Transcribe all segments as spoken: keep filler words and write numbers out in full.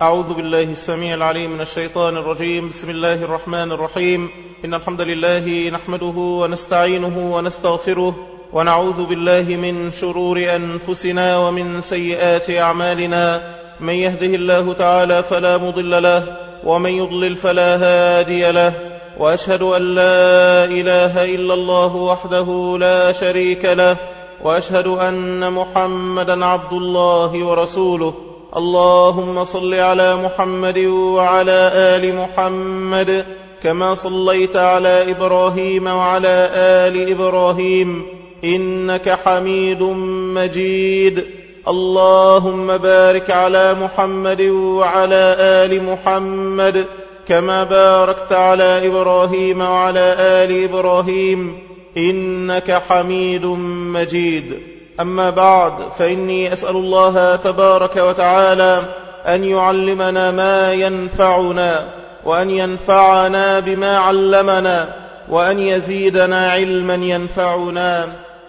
أعوذ بالله السميع العليم من الشيطان الرجيم. بسم الله الرحمن الرحيم. إن الحمد لله نحمده ونستعينه ونستغفره ونعوذ بالله من شرور أنفسنا ومن سيئات أعمالنا. من يهده الله تعالى فلا مضل له ومن يضلل فلا هادي له، وأشهد أن لا إله إلا الله وحده لا شريك له، وأشهد أن محمدا عبد الله ورسوله. اللهم صل على محمد وعلى آل محمد كما صليت على إبراهيم وعلى آل إبراهيم إنك حميد مجيد. اللهم بارك على محمد وعلى آل محمد كما باركت على إبراهيم وعلى آل إبراهيم إنك حميد مجيد. أما بعد، فإني أسأل الله تبارك وتعالى أن يعلمنا ما ينفعنا، وأن ينفعنا بما علمنا، وأن يزيدنا علما ينفعنا.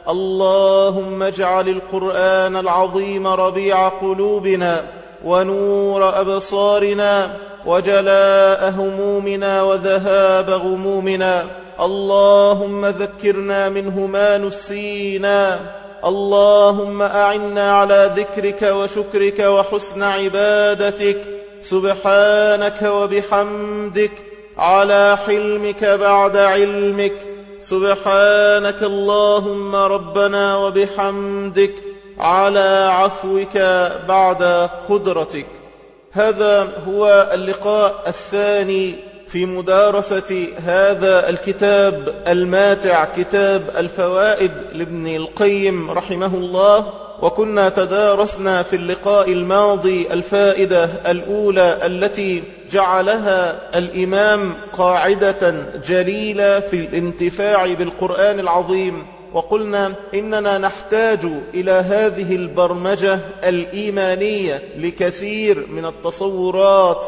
اللهم اجعل القرآن العظيم ربيع قلوبنا ونور أبصارنا وجلاء همومنا وذهاب غمومنا. اللهم ذكرنا منه ما نسينا. اللهم أعنا على ذكرك وشكرك وحسن عبادتك. سبحانك وبحمدك على حلمك بعد علمك. سبحانك اللهم ربنا وبحمدك على عفوك بعد قدرتك. هذا هو اللقاء الثاني في مدارسة هذا الكتاب الماتع، كتاب الفوائد لابن القيم رحمه الله. وكنا تدارسنا في اللقاء الماضي الفائدة الأولى التي جعلها الإمام قاعدة جليلة في الانتفاع بالقرآن العظيم، وقلنا إننا نحتاج إلى هذه البرمجة الإيمانية لكثير من التصورات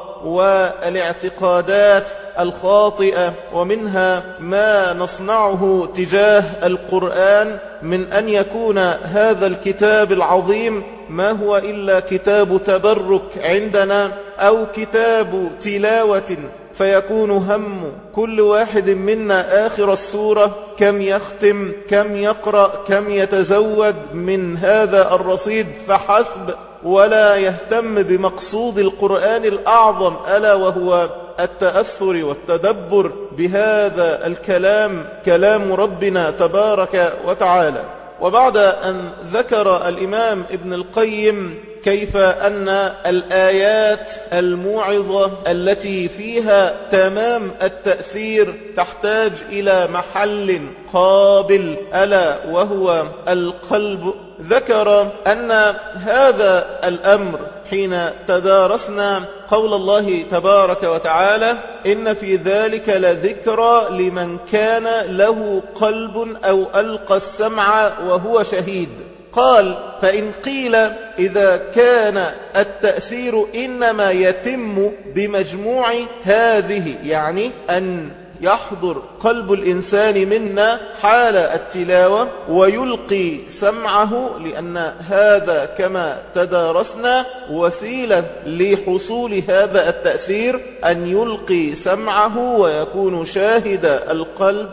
والاعتقادات الخاطئة، ومنها ما نصنعه تجاه القرآن من أن يكون هذا الكتاب العظيم ما هو إلا كتاب تبرك عندنا أو كتاب تلاوة، فيكون هم كل واحد منا آخر السورة كم يختم، كم يقرأ، كم يتزود من هذا الرصيد فحسب، ولا يهتم بمقصود القرآن الأعظم ألا وهو التأثر والتدبر بهذا الكلام، كلام ربنا تبارك وتعالى. وبعد أن ذكر الإمام ابن القيم كيف أن الآيات الموعظة التي فيها تمام التأثير تحتاج إلى محل قابل ألا وهو القلب، ذكر أن هذا الأمر حين تدارسنا قول الله تبارك وتعالى: إن في ذلك لذكرى لمن كان له قلب أو ألقى السمع وهو شهيد. قال: فإن قيل إذا كان التأثير إنما يتم بمجموع هذه، يعني أن يحضر قلب الإنسان منا حال التلاوة ويلقي سمعه، لأن هذا كما تدارسنا وسيلة لحصول هذا التأثير، أن يلقي سمعه ويكون شاهد القلب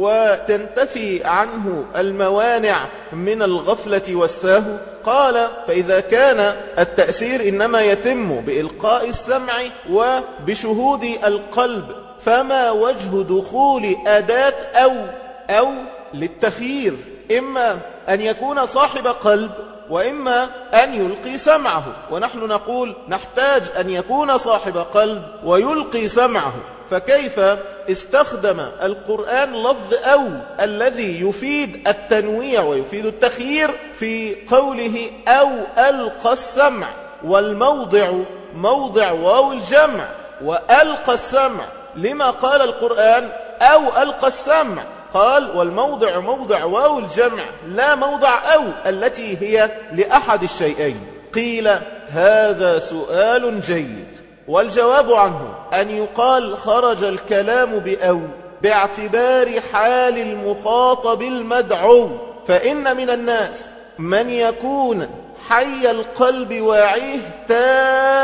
وتنتفي عنه الموانع من الغفلة والسهو. قال: فإذا كان التأثير إنما يتم بإلقاء السمع وبشهود القلب، فما وجه دخول أداة أو أو للتخيير؟ إما أن يكون صاحب قلب وإما أن يلقي سمعه، ونحن نقول نحتاج أن يكون صاحب قلب ويلقي سمعه. فكيف استخدم القرآن لفظ أو الذي يفيد التنويع ويفيد التخيير في قوله أو ألقى السمع، والموضع موضع واو الجمع وألقى السمع؟ لما قال القرآن أو ألقى السمع؟ قال: والموضع موضع واو الجمع لا موضع أو التي هي لأحد الشيئين. قيل: هذا سؤال جيد، والجواب عنه أن يقال خرج الكلام بأو باعتبار حال المخاطب المدعو، فإن من الناس من يكون حي القلب واعيه تام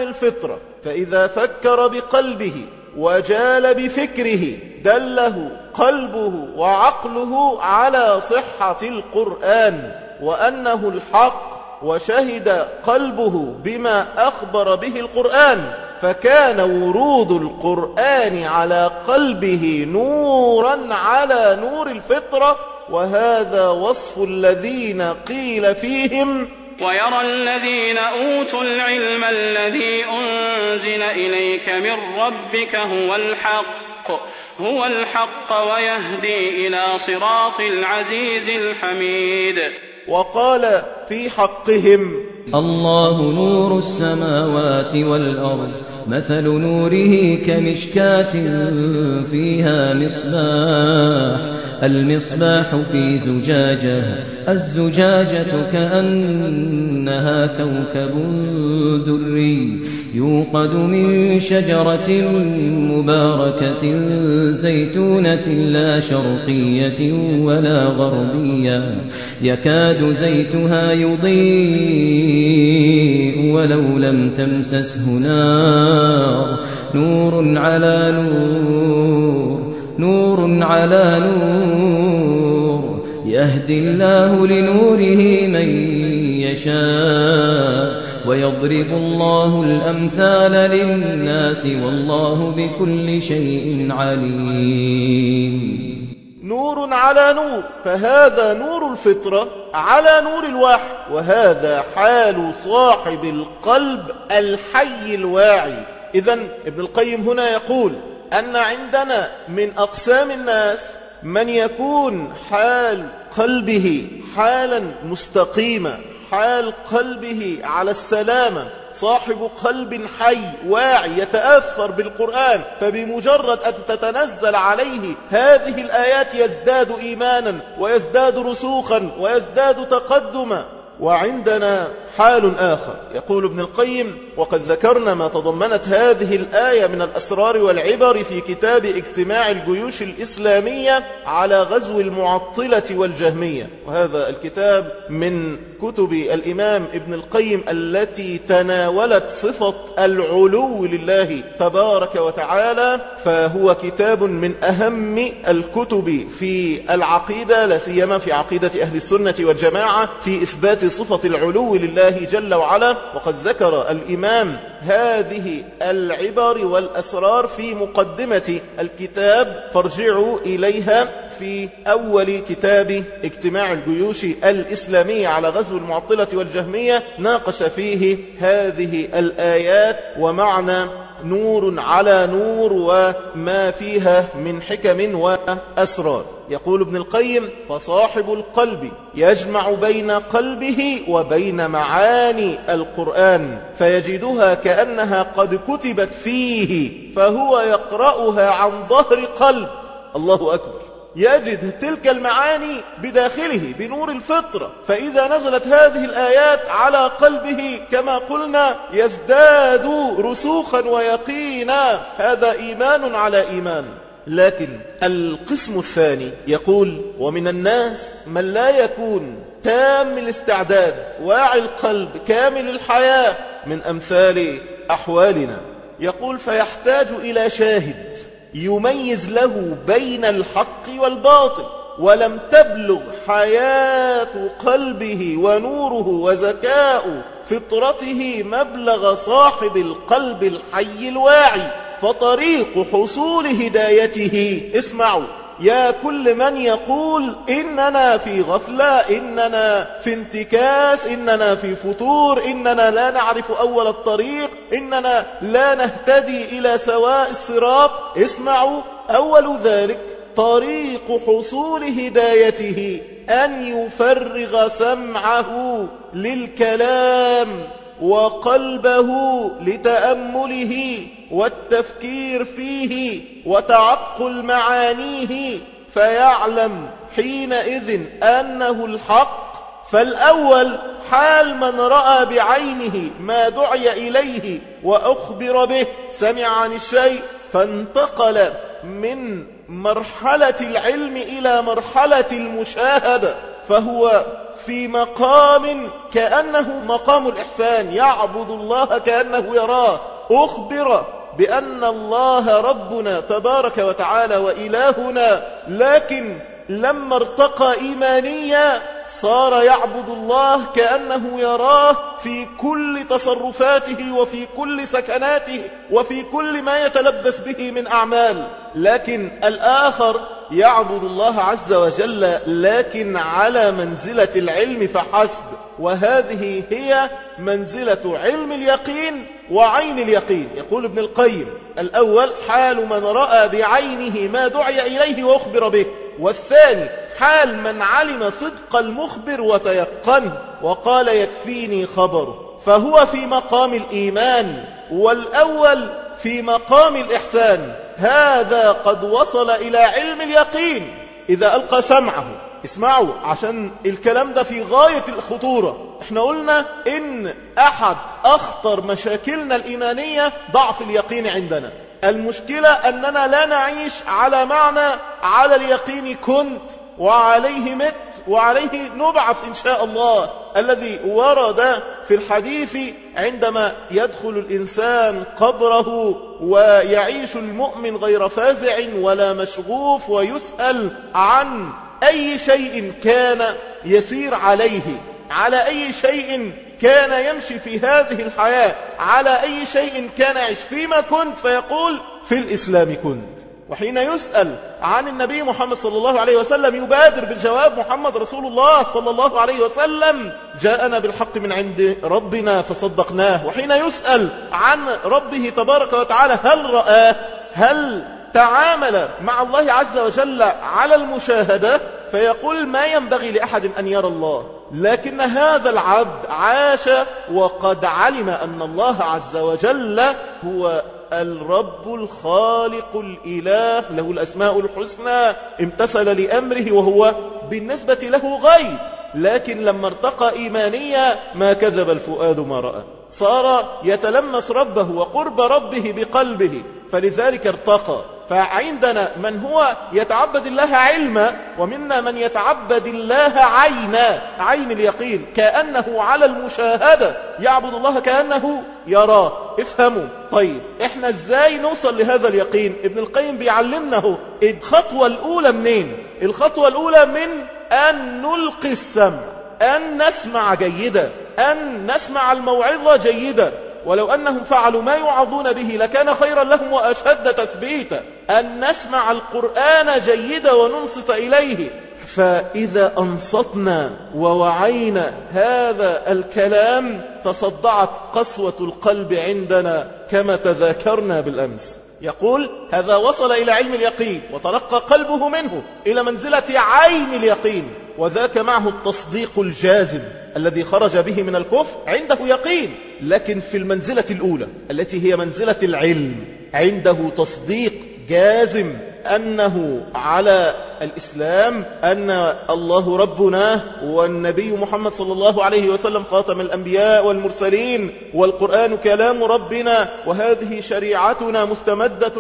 الفطرة، فإذا فكر بقلبه وجال بفكره دله قلبه وعقله على صحة القرآن وأنه الحق، وشهد قلبه بما أخبر به القرآن، فكان ورود القرآن على قلبه نورا على نور الفطرة. وهذا وصف الذين قيل فيهم: ويرى الذين أوتوا العلم الذي أنزل إليك من ربك هو الحق هو الحق ويهدي إلى صراط العزيز الحميد. وقال في حقهم: الله نور السماوات والأرض، مثل نوره كمشكاة فيها مصباح، المصباح في زجاجة، الزجاجة كأنها كوكب دري يوقد من شجرة مباركة زيتونة لا شرقية ولا غربية، يكاد زيتها يضيء ولو لم تمسسه نار، نور على نور، نور على نور، يهدي الله لنوره من يشاء، ويضرب الله الأمثال للناس والله بكل شيء عليم. نور على نور، فهذا نور الفطرة على نور الوحي، وهذا حال صاحب القلب الحي الواعي. إذن ابن القيم هنا يقول أن عندنا من أقسام الناس من يكون حال قلبه حالا مستقيمة، حال قلبه على السلامة، صاحب قلب حي واعي يتأثر بالقرآن، فبمجرد أن تتنزل عليه هذه الآيات يزداد إيمانا ويزداد رسوخا ويزداد تقدما. وعندنا حال آخر، يقول ابن القيم: وقد ذكرنا ما تضمنت هذه الآية من الأسرار والعبر في كتاب اجتماع الجيوش الإسلامية على غزو المعطلة والجهمية، وهذا الكتاب من كتب الإمام ابن القيم التي تناولت صفة العلو لله تبارك وتعالى، فهو كتاب من أهم الكتب في العقيدة، لا سيما في عقيدة أهل السنة والجماعة، في إثبات صفة العلو لله جل وعلا. وقد ذكر الإمام هذه العبر والأسرار في مقدمة الكتاب، فارجعوا إليها في أول كتاب اجتماع الجيوش الإسلامية على غزو المعطلة والجهمية، ناقش فيه هذه الآيات ومعنى نور على نور وما فيها من حكم وأسرار. يقول ابن القيم: فصاحب القلب يجمع بين قلبه وبين معاني القرآن فيجدها كأنها قد كتبت فيه، فهو يقرأها عن ظهر قلب. الله أكبر! يجد تلك المعاني بداخله بنور الفطرة، فإذا نزلت هذه الآيات على قلبه كما قلنا يزداد رسوخا ويقينا، هذا إيمان على إيمان. لكن القسم الثاني يقول: ومن الناس من لا يكون تام الاستعداد، واعي القلب، كامل الحياة، من أمثال أحوالنا. يقول: فيحتاج إلى شاهد يميز له بين الحق والباطل، ولم تبلغ حياة قلبه ونوره وزكاء فطرته مبلغ صاحب القلب الحي الواعي، فطريق حصول هدايته، اسمعوا يا كل من يقول إننا في غفلة، إننا في انتكاس، إننا في فتور، إننا لا نعرف أول الطريق، إننا لا نهتدي إلى سواء الصراط، اسمعوا، أول ذلك طريق حصول هدايته أن يفرغ سمعه للكلام وقلبه لتأمله والتفكير فيه وتعقل معانيه، فيعلم حينئذ أنه الحق. فالأول حال من رأى بعينه ما دعي إليه وأخبر به، سمع عن الشيء فانتقل من مرحلة العلم إلى مرحلة المشاهدة، فهو في مقام كأنه مقام الإحسان، يعبد الله كأنه يراه. أخبر بأن الله ربنا تبارك وتعالى وإلهنا، لكن لما ارتقى إيمانيا صار يعبد الله كأنه يراه في كل تصرفاته وفي كل سكناته وفي كل ما يتلبس به من أعمال. لكن الآخر يعبد الله عز وجل لكن على منزلة العلم فحسب، وهذه هي منزلة علم اليقين وعين اليقين. يقول ابن القيم: الأول حال من رأى بعينه ما دعي إليه وأخبر به، والثاني حال من علم صدق المخبر وتيقنه وقال يكفيني خبره، فهو في مقام الإيمان، والأول في مقام الإحسان. هذا قد وصل إلى علم اليقين إذا ألقى سمعه. اسمعوا عشان الكلام ده في غاية الخطورة. احنا قلنا إن أحد أخطر مشاكلنا الإيمانية ضعف اليقين عندنا. المشكلة أننا لا نعيش على معنى على اليقين كنت وعليه مت وعليه نبعث إن شاء الله، الذي ورد في الحديث عندما يدخل الإنسان قبره ويعيش المؤمن غير فازع ولا مشغوف، ويسأل عن أي شيء كان يسير عليه، على أي شيء كان يمشي في هذه الحياة، على أي شيء كان يعيش، فيما كنت، فيقول في الإسلام كنت. وحين يسأل عن النبي محمد صلى الله عليه وسلم يبادر بالجواب: محمد رسول الله صلى الله عليه وسلم جاءنا بالحق من عند ربنا فصدقناه. وحين يسأل عن ربه تبارك وتعالى هل رآه، هل تعامل مع الله عز وجل على المشاهدة، فيقول ما ينبغي لأحد أن يرى الله، لكن هذا العبد عاش وقد علم أن الله عز وجل هو الرب الخالق الإله، له الأسماء الحسنى، امتثل لأمره وهو بالنسبة له غيب. لكن لما ارتقى إيمانيا ما كذب الفؤاد ما رأى، صار يتلمس ربه وقرب ربه بقلبه، فلذلك ارتقى. فعندنا من هو يتعبد الله علما، ومنا من يتعبد الله عينا، عين اليقين، كأنه على المشاهدة، يعبد الله كأنه يراه. افهموا. طيب احنا ازاي نوصل لهذا اليقين؟ ابن القيم بيعلمنا الخطوة الأولى منين؟ الخطوة الأولى من أن نلقي السمع، أن نسمع جيدا، أن نسمع الموعظة جيدا، ولو أنهم فعلوا ما يوعظون به لكان خيرا لهم وأشد تثبيتا. أن نسمع القرآن جيدا وننصت إليه، فإذا أنصتنا ووعينا هذا الكلام تصدعت قسوة القلب عندنا كما تذاكرنا بالأمس. يقول هذا وصل إلى علم اليقين وترقى قلبه منه إلى منزلة عين اليقين، وذاك معه التصديق الجازم الذي خرج به من الكفر، عنده يقين. لكن في المنزلة الأولى التي هي منزلة العلم عنده تصديق جازم أنه على الإسلام، أن الله ربنا والنبي محمد صلى الله عليه وسلم خاتم الأنبياء والمرسلين، والقرآن كلام ربنا، وهذه شريعتنا مستمدة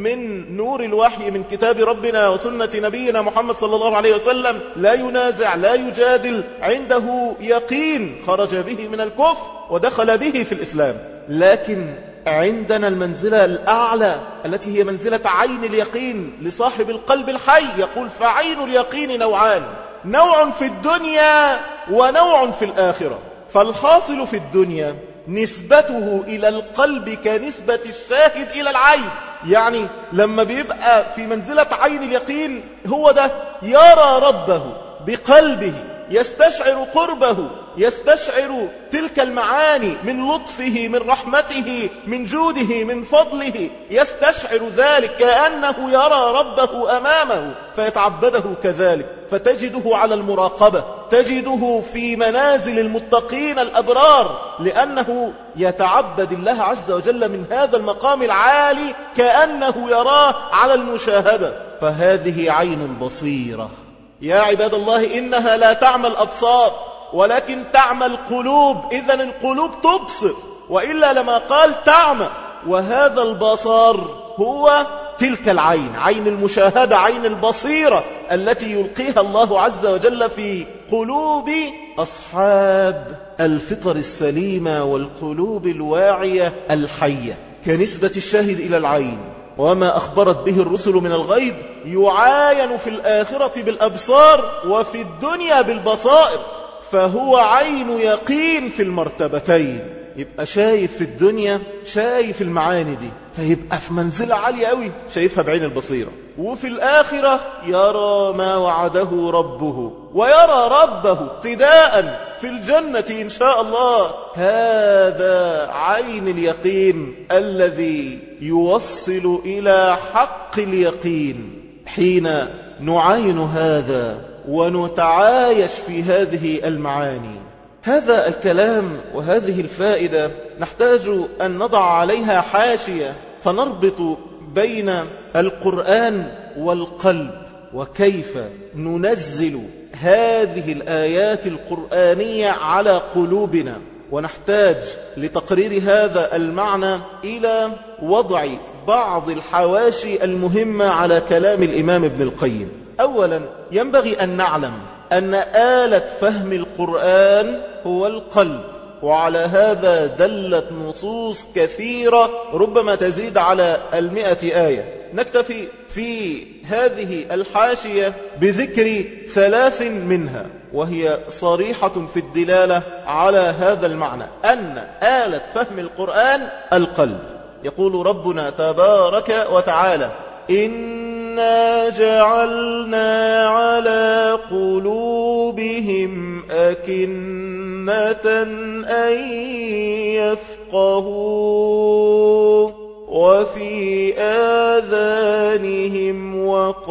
من نور الوحي من كتاب ربنا وسنة نبينا محمد صلى الله عليه وسلم، لا ينازع لا يجادل، عنده يقين خرج به من الكفر ودخل به في الإسلام. لكن عندنا المنزلة الأعلى التي هي منزلة عين اليقين لصاحب القلب الحي. يقول فعين اليقين نوعان، نوع في الدنيا ونوع في الآخرة. فالحاصل في الدنيا نسبته إلى القلب كنسبة الشاهد إلى العين، يعني لما بيبقى في منزلة عين اليقين هو ده يرى ربه بقلبه، يستشعر قربه، يستشعر تلك المعاني من لطفه، من رحمته، من جوده، من فضله، يستشعر ذلك كأنه يرى ربه أمامه فيتعبده كذلك، فتجده على المراقبة، تجده في منازل المتقين الأبرار، لأنه يتعبد الله عز وجل من هذا المقام العالي كأنه يراه على المشاهدة. فهذه عين البصيرة. يا عباد الله إنها لا تعمى الأبصار ولكن تعمى القلوب، إذن القلوب تبصر، وإلا لما قال تعمى. وهذا البصر هو تلك العين، عين المشاهدة، عين البصيرة التي يلقيها الله عز وجل في قلوب أصحاب الفطر السليمة والقلوب الواعية الحية، كنسبة الشاهد إلى العين. وما أخبرت به الرسل من الغيب يعاين في الآخرة بالأبصار وفي الدنيا بالبصائر، فهو عين يقين في المرتبتين. يبقى شايف في الدنيا، شايف المعاني دي، فيبقى في منزلة عالية قوي شايفها بعين البصيرة. وفي الآخرة يرى ما وعده ربه، ويرى ربه ابتداء في الجنة إن شاء الله. هذا عين اليقين الذي يوصل إلى حق اليقين. حين نعاين هذا ونتعايش في هذه المعاني، هذا الكلام وهذه الفائدة نحتاج أن نضع عليها حاشية، فنربط بين القرآن والقلب، وكيف ننزل هذه الآيات القرآنية على قلوبنا. ونحتاج لتقرير هذا المعنى إلى وضع بعض الحواشي المهمة على كلام الإمام ابن القيم. أولا، ينبغي أن نعلم أن آلة فهم القرآن هو القلب، وعلى هذا دلت نصوص كثيرة ربما تزيد على المئة آية. نكتفي في هذه الحاشية بذكر ثلاث منها، وهي صريحة في الدلالة على هذا المعنى، أن آلة فهم القرآن القلب. يقول ربنا تبارك وتعالى: إنا جعلنا على قلوبهم أكنة أن يفقهوا وفي آذانهم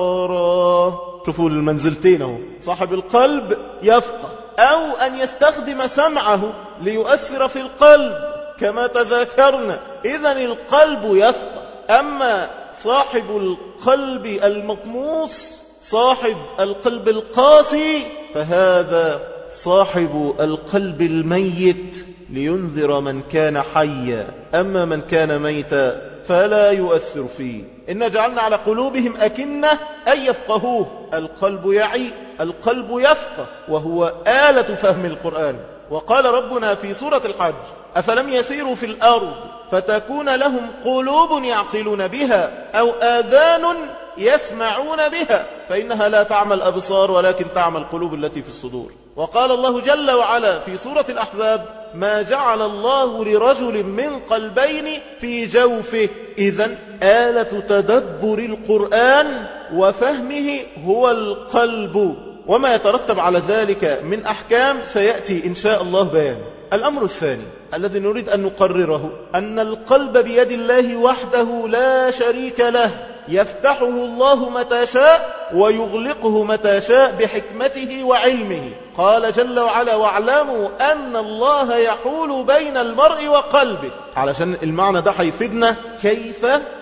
وقرا. شوفوا المنزلتين اهو، صاحب القلب يفقه، أو أن يستخدم سمعه ليؤثر في القلب كما تذاكرنا، إذن القلب يفقه. أما صاحب القلب المطموس، صاحب القلب القاسي، فهذا صاحب القلب الميت لينذر من كان حيا، أما من كان ميتا فلا يؤثر فيه. إن جعلنا على قلوبهم أكنة أن يفقهوه. القلب يعي، القلب يفقه، وهو آلة فهم القرآن. وقال ربنا في سورة الحج: أفلم يسيروا في الأرض فتكون لهم قلوب يعقلون بها أو آذان يسمعون بها فإنها لا تعمى الأبصار ولكن تعمى القلوب التي في الصدور. وقال الله جل وعلا في سورة الأحزاب: ما جعل الله لرجل من قلبين في جوفه. إذن آلة تدبر القرآن وفهمه هو القلب، وما يترتب على ذلك من أحكام سيأتي إن شاء الله بيان. الأمر الثاني الذي نريد أن نقرره أن القلب بيد الله وحده لا شريك له، يفتحه الله متى شاء ويغلقه متى شاء بحكمته وعلمه. قال جل وعلا: واعلموا أن الله يحول بين المرء وقلبه. علشان المعنى ده هيفيدنا كيف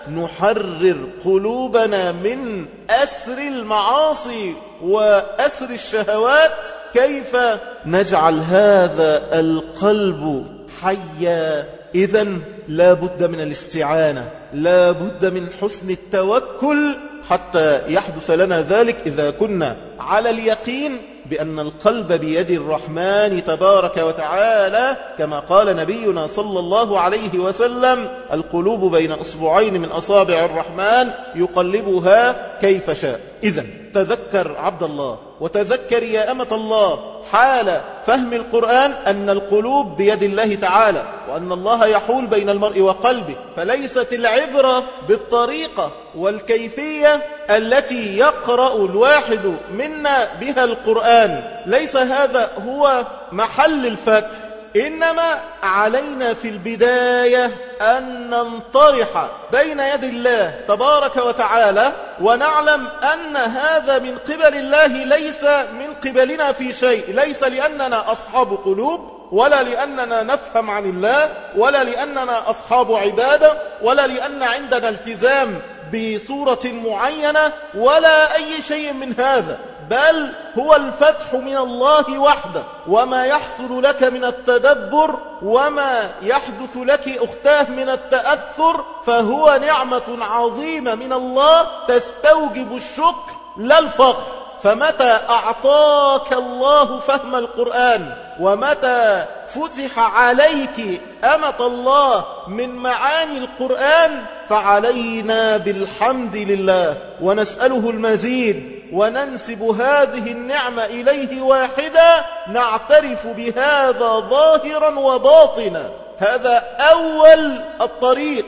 نحرر قلوبنا من أسر المعاصي وأسر الشهوات، كيف نجعل هذا القلب حيا. إذن لا بد من الاستعانة، لا بد من حسن التوكل حتى يحدث لنا ذلك إذا كنا على اليقين بأن القلب بيد الرحمن تبارك وتعالى، كما قال نبينا صلى الله عليه وسلم: القلوب بين أصبعين من أصابع الرحمن يقلبها كيف شاء. إذن تذكر عبد الله وتذكر يا أمة الله حال فهم القرآن أن القلوب بيد الله تعالى، وأن الله يحول بين المرء وقلبه. فليست العبرة بالطريقة والكيفية التي يقرأ الواحد منا بها القرآن، ليس هذا هو محل الفتح. إنما علينا في البداية أن ننطرح بين يد الله تبارك وتعالى، ونعلم أن هذا من قبل الله ليس من قبلنا في شيء، ليس لأننا أصحاب قلوب، ولا لأننا نفهم عن الله، ولا لأننا أصحاب عبادة، ولا لأن عندنا التزام بصورة معينة، ولا أي شيء من هذا، بل هو الفتح من الله وحده. وما يحصل لك من التدبر وما يحدث لك أختاه من التأثر فهو نعمة عظيمة من الله تستوجب الشكر لا الفخر. فمتى أعطاك الله فهم القرآن ومتى فتح عليك أمة الله من معاني القرآن فعلينا بالحمد لله ونسأله المزيد وننسب هذه النعمة إليه واحدا نعترف بهذا ظاهرا وباطنا. هذا أول الطريق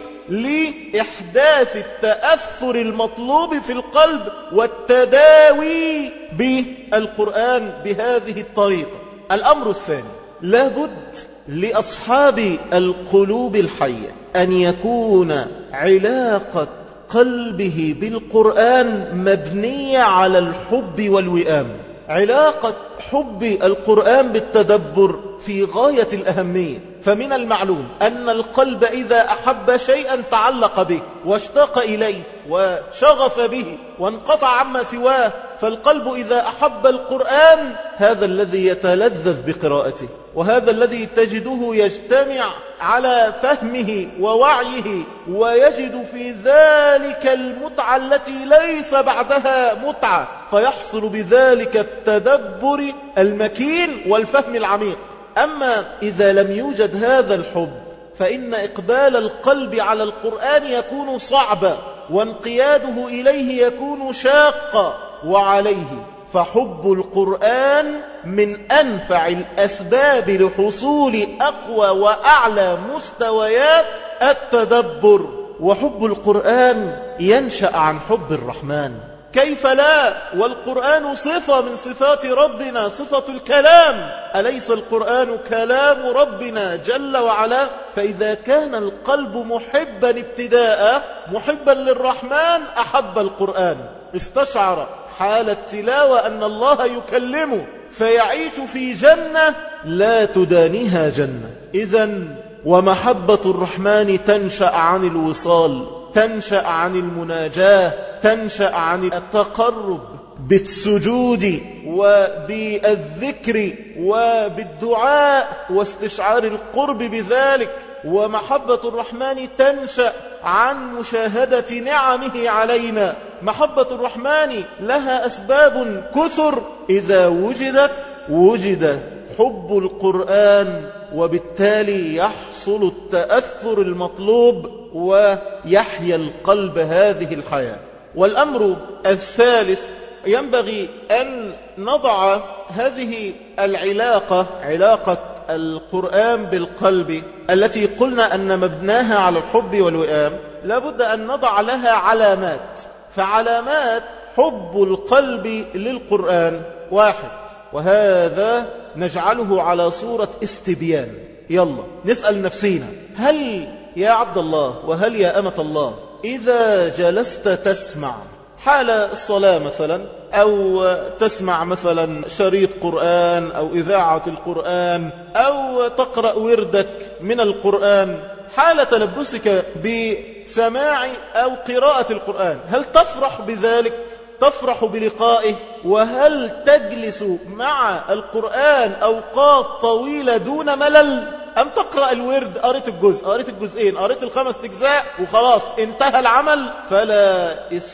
لإحداث التأثر المطلوب في القلب والتداوي بالقرآن بهذه الطريقة. الأمر الثاني، لابد لأصحاب القلوب الحية أن يكون علاقة قلبه بالقرآن مبنية على الحب والوئام. علاقة حب القرآن بالتدبر في غاية الأهمية. فمن المعلوم أن القلب إذا أحب شيئا تعلق به واشتاق إليه وشغف به وانقطع عما سواه. فالقلب إذا أحب القرآن هذا الذي يتلذذ بقراءته، وهذا الذي تجده يجتمع على فهمه ووعيه ويجد في ذلك المتعة التي ليس بعدها متعة، فيحصل بذلك التدبر المكين والفهم العميق. أما إذا لم يوجد هذا الحب فإن إقبال القلب على القرآن يكون صعبا وانقياده إليه يكون شاقا. وعليه فحب القرآن من أنفع الأسباب لحصول أقوى وأعلى مستويات التدبر. وحب القرآن ينشأ عن حب الرحمن، كيف لا؟ والقرآن صفة من صفات ربنا، صفة الكلام. أليس القرآن كلام ربنا جل وعلا؟ فإذا كان القلب محبا ابتداء محبا للرحمن أحب القرآن، استشعر حال التلاوة أن الله يكلمه فيعيش في جنة لا تدانيها جنة. إذن ومحبة الرحمن تنشأ عن الوصال، تنشأ عن المناجاة، تنشأ عن التقرب بالسجود وبالذكر وبالدعاء واستشعار القرب بذلك. ومحبة الرحمن تنشأ عن مشاهدة نعمه علينا. محبة الرحمن لها أسباب كثر، إذا وجدت وجد حب القرآن وبالتالي يحصل التأثر المطلوب ويحيا القلب هذه الحياة. والأمر الثالث، ينبغي أن نضع هذه العلاقة، علاقة القرآن بالقلب التي قلنا أن مبناها على الحب والوئام، لابد أن نضع لها علامات. فعلامات حب القلب للقرآن واحد، وهذا نجعله على صورة استبيان. يلا نسأل نفسينا، هل يا عبد الله وهل يا أمة الله إذا جلست تسمع حال الصلاة مثلا، أو تسمع مثلا شريط قرآن أو إذاعة القرآن، أو تقرأ وردك من القرآن، حال تلبسك بسماع أو قراءة القرآن، هل تفرح بذلك؟ تفرح بلقائه؟ وهل تجلس مع القرآن أوقات طويلة دون ملل؟ أم تقرأ الورد، قريت الجزء، قريت الجزئين، قريت الخمس أجزاء وخلاص انتهى العمل، فلا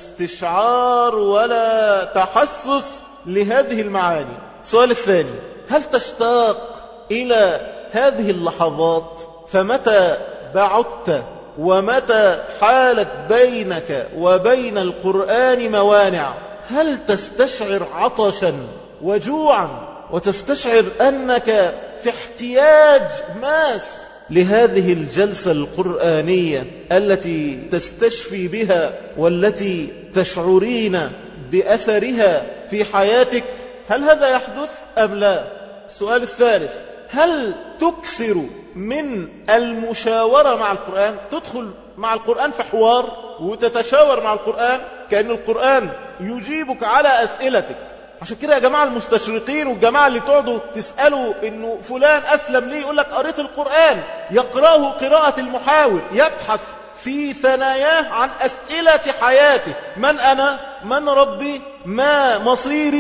استشعار ولا تحسس لهذه المعاني. السؤال الثاني، هل تشتاق إلى هذه اللحظات؟ فمتى بعدت ومتى حالت بينك وبين القرآن موانع، هل تستشعر عطشا وجوعا وتستشعر أنك في احتياج ماس لهذه الجلسة القرآنية التي تستشفي بها والتي تشعرين بأثرها في حياتك؟ هل هذا يحدث أم لا؟ السؤال الثالث، هل تكثر من المشاورة مع القرآن؟ تدخل مع القرآن في حوار وتتشاور مع القرآن كأن القرآن يجيبك على أسئلتك. عشان كده يا جماعة المستشرقين والجماعة اللي تقعدوا تسألوا إنه فلان أسلم ليه، يقول لك قريت القرآن، يقرأه قراءة المحاور، يبحث في ثناياه عن أسئلة حياته: من أنا؟ من ربي؟ ما مصيري؟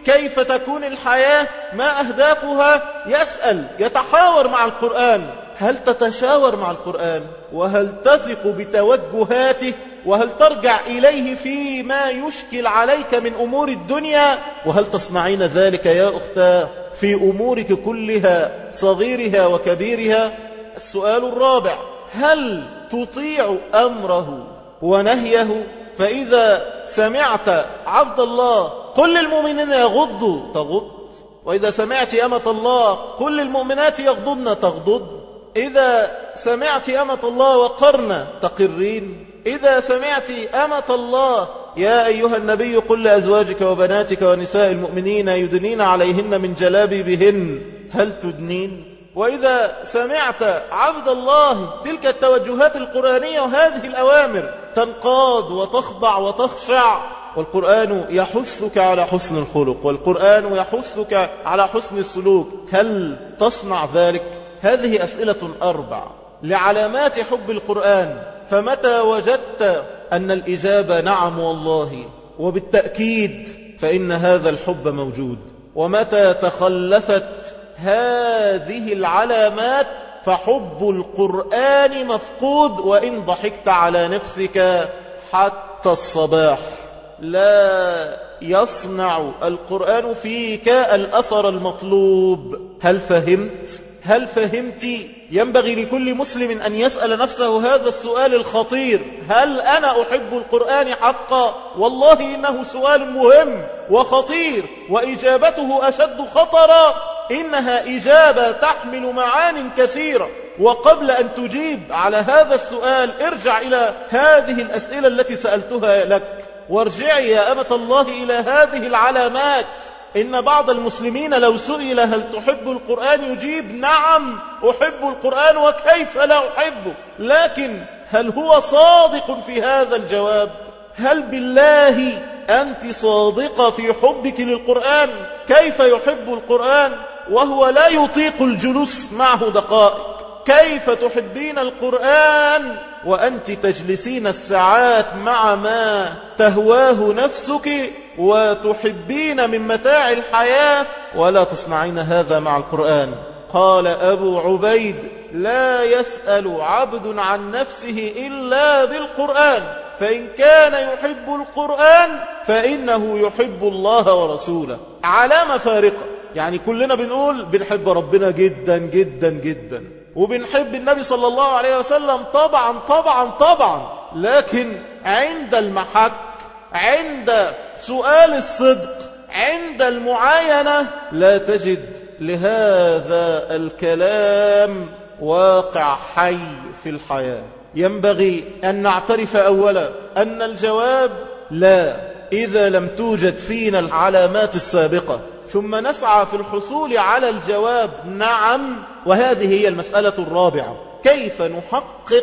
كيف تكون الحياة، ما أهدافها، يسأل يتحاور مع القرآن. هل تتشاور مع القرآن؟ وهل تثق بتوجهاته؟ وهل ترجع إليه فيما يشكل عليك من أمور الدنيا؟ وهل تصنعين ذلك يا أختاه في أمورك كلها صغيرها وكبيرها؟ السؤال الرابع: هل تطيع أمره ونهيه؟ فإذا سمعت عبد الله قل للمؤمنين يغضوا تغض، وإذا سمعت أمة الله قل للمؤمنات يغضضن تغضض، إذا سمعت أمة الله وقرن تقرين، إذا سمعت أمة الله يا أيها النبي قل لأزواجك وبناتك ونساء المؤمنين يدنين عليهن من جلابيبهن هل تدنين؟ وإذا سمعت عبد الله تلك التوجهات القرآنية وهذه الأوامر تنقاد وتخضع وتخشع. والقرآن يحثك على حسن الخلق، والقرآن يحثك على حسن السلوك. هل تصنع ذلك؟ هذه أسئلة أربع لعلامات حب القرآن. فمتى وجدت أن الإجابة نعم والله وبالتأكيد فإن هذا الحب موجود. ومتى تخلفت هذه العلامات فحب القرآن مفقود، وإن ضحكت على نفسك حتى الصباح. لا يصنع القرآن فيك الأثر المطلوب. هل فهمت؟ هل فهمت؟ ينبغي لكل مسلم أن يسأل نفسه هذا السؤال الخطير: هل أنا أحب القرآن حقا؟ والله إنه سؤال مهم وخطير، وإجابته أشد خطرا. إنها إجابة تحمل معان كثيرة. وقبل أن تجيب على هذا السؤال ارجع إلى هذه الأسئلة التي سألتها لك، وارجعي يا أمة الله إلى هذه العلامات. إن بعض المسلمين لو سئل هل تحب القرآن يجيب نعم أحب القرآن وكيف لا أحبه، لكن هل هو صادق في هذا الجواب؟ هل بالله أنت صادقة في حبك للقرآن؟ كيف يحب القرآن وهو لا يطيق الجلوس معه دقائق؟ كيف تحبين القرآن وأنت تجلسين الساعات مع ما تهواه نفسك وتحبين من متاع الحياة ولا تصنعين هذا مع القرآن؟ قال أبو عبيد: لا يسأل عبد عن نفسه إلا بالقرآن، فإن كان يحب القرآن فإنه يحب الله ورسوله. علامة فارقة، يعني كلنا بنقول بنحب ربنا جدا جدا جدا، وبنحب النبي صلى الله عليه وسلم طبعا طبعا طبعا، لكن عند المحك، عند سؤال الصدق، عند المعاينة لا تجد لهذا الكلام واقع حي في الحياة. ينبغي أن نعترف أولا أن الجواب لا، إذا لم توجد فينا العلامات السابقة، ثم نسعى في الحصول على الجواب نعم. وهذه هي المسألة الرابعة: كيف نحقق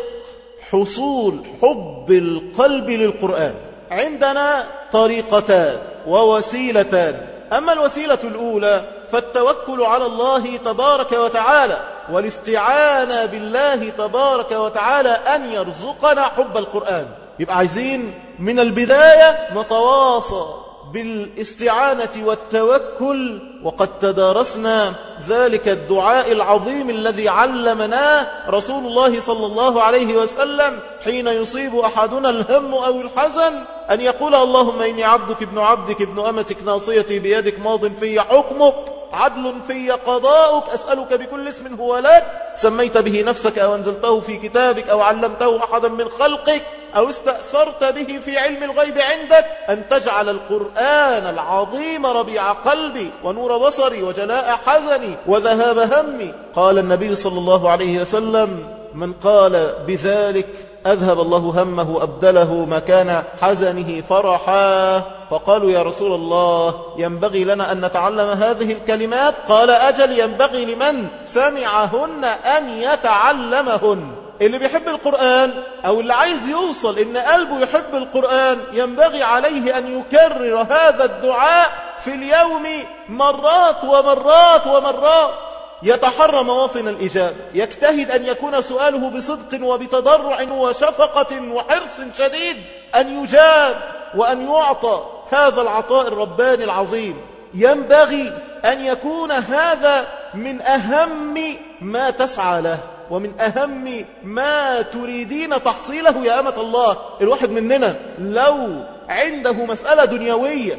حصول حب القلب للقرآن؟ عندنا طريقتان ووسيلتان. أما الوسيلة الأولى فالتوكل على الله تبارك وتعالى والاستعانة بالله تبارك وتعالى أن يرزقنا حب القرآن. يبقى عايزين من البداية نتواصى بالاستعانة والتوكل، وقد تدارسنا ذلك الدعاء العظيم الذي علمناه رسول الله صلى الله عليه وسلم حين يصيب أحدنا الهم أو الحزن أن يقول: اللهم إني عبدك ابن عبدك ابن أمتك ناصيتي بيدك ماض في حكمك عدل في قضاؤك أسألك بكل اسم هو لك سميت به نفسك أو أنزلته في كتابك أو علمته أحدا من خلقك أو استأثرت به في علم الغيب عندك أن تجعل القرآن العظيم ربيع قلبي ونور بصري وجلاء حزني وذهاب همي. قال النبي صلى الله عليه وسلم: من قال بذلك أذهب الله همه أبدله مكان حزنه فرحا. فقالوا: يا رسول الله ينبغي لنا أن نتعلم هذه الكلمات؟ قال: أجل، ينبغي لمن سمعهن أن يتعلمهن. اللي بيحب القرآن أو اللي عايز يوصل إن قلبه يحب القرآن ينبغي عليه أن يكرر هذا الدعاء في اليوم مرات ومرات ومرات، يتحرى مواطن الإجابة، يجتهد أن يكون سؤاله بصدق وبتضرع وشفقة وحرص شديد أن يجاب وأن يعطى هذا العطاء الرباني العظيم. ينبغي أن يكون هذا من أهم ما تسعى له ومن أهم ما تريدين تحصيله يا أمة الله. الواحد مننا لو عنده مسألة دنيوية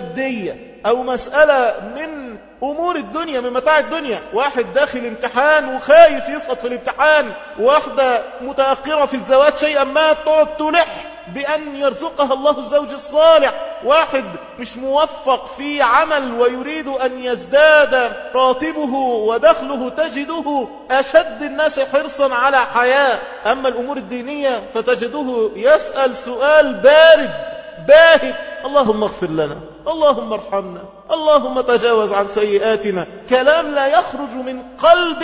مادية أو مسألة من أمور الدنيا من متاع الدنيا، واحد داخل امتحان وخايف يسقط في الامتحان، واحدة متأخرة في الزواج شيئا ما تقعد تلح بأن يرزقها الله الزوج الصالح، واحد مش موفق في عمل ويريد أن يزداد راتبه ودخله تجده أشد الناس حرصا على حياة. أما الأمور الدينية فتجده يسأل سؤال بارد باهت: اللهم اغفر لنا، اللهم ارحمنا، اللهم تجاوز عن سيئاتنا. كلام لا يخرج من قلب